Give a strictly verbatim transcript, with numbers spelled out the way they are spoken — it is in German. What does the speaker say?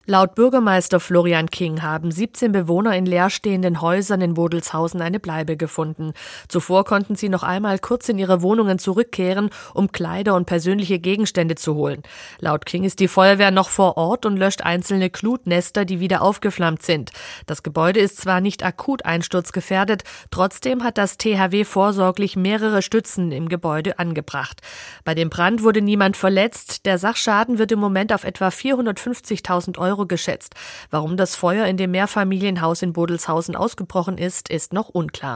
Laut Bürgermeister Florian King haben siebzehn Bewohner in leerstehenden Häusern in Bodelshausen eine Bleibe gefunden. Zuvor konnten sie noch einmal kurz in ihre Wohnungen zurückkehren, um Kleider und persönliche Gegenstände zu holen. Laut King ist die Feuerwehr noch vor Ort und löscht einzelne Glutnester, die wieder aufgeflammt sind. Das Gebäude ist zwar nicht akut einsturzgefährdet, trotzdem hat das T H W vorsorglich mehrere Stützen im Gebäude angebracht. Bei dem Brand wurde niemand verletzt. Der Sachschaden wird im Moment auf etwa vierhundertfünfzigtausend Euro geschätzt. Warum das Feuer in dem Mehrfamilienhaus in Bodelshausen ausgebrochen ist, ist noch unklar.